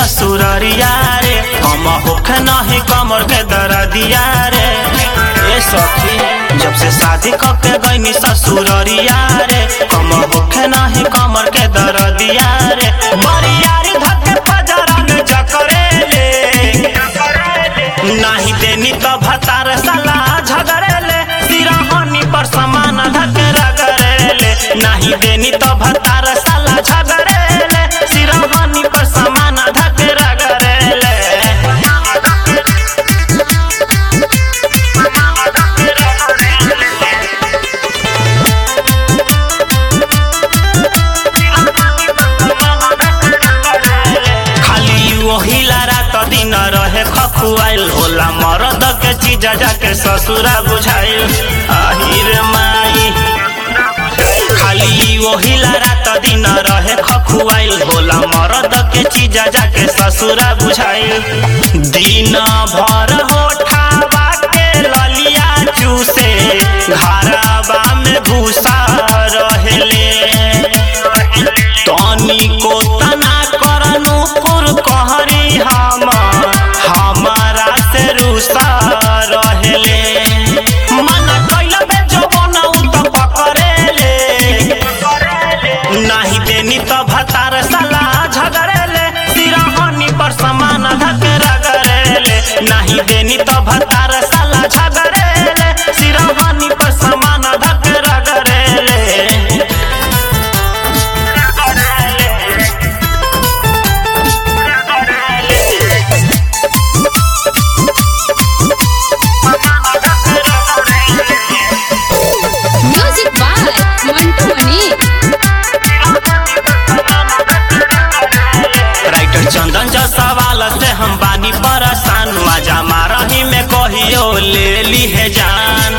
ससुररिया रे हम होखे नहीं कमर के दर्दिया रे। ए सखी जब से शादी करके गईनी ससुररिया रे हम होखे नहीं कमर के दर्दिया रे। बरियारी धके फजरन चकरे ले नहीं देनी तो भतार साला झगड़े ले। सिरहनी पर समान धके रगड़े ले नहीं देनी तो भतार साला झगड़े ले। सिरहनी पर समान धके रगड़े ले। खाली वही रात दिन रहे खखुआइल होला मरद के चीज जाके ससुरा बुझाइल। आहिर माई खाली वही रात दिन रहे खखुआइल होला मरद के चीज जाके ससुरा बुझाइल। दिन भर होठावा के ललिया चूसे घरवा में भूसा रहेले। तनी को तना करनु पुर कहरी हमारा से रूसा रहेले। मन कैल बे जवन तो पकड़ेले नहीं देनी तो भतार साला झगड़ेले। सिरहनी पर समान धके रगड़ेले नहीं देनी तो भतार साला झगड़ेले। सिरहनी पर समान धके रगड़ेले। Music by Mantu Mani. Writer Chandan जो सवाल से हम बानी परेशान मजा मारही में कहियो ले ली है जान।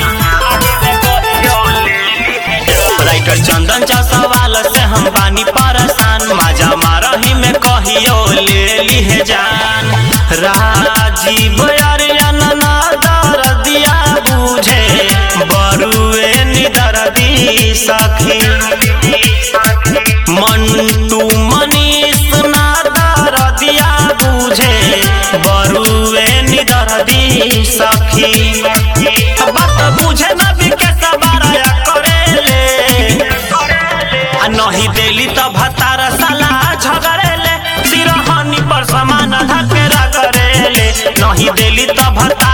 राइटर चंदन जो सवाल से हम बानी परेशान मजा मारही में कहियो ले ली है जान। राजीव अरियन ना दर्दिया बुझे बरुए निदर्दी सखी। मंटू मनीष ना दर्दिया बुझे बरुए निदर्दी सखी। बात बुझे न बिके सबारा करेले नहीं देली तो भतार साला झगड़ेले। सिरहनी पर समान धके रगड़ेले नहीं देली तो भतार